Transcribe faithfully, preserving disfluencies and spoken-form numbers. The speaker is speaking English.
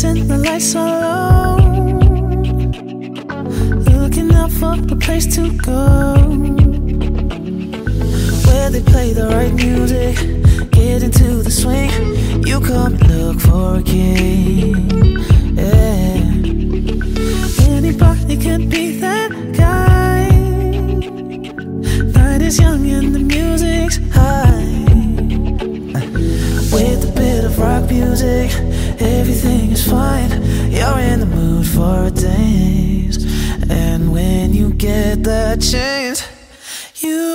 dancing, the lights are low, looking out for a place to go where they play the right music, get into the swing. You come and look for a king. Yeah. Anybody can be that guy. Night is young and the music's high. With a bit of rock music, everything is fine. You're in the mood for a dance, and when you get that chance, you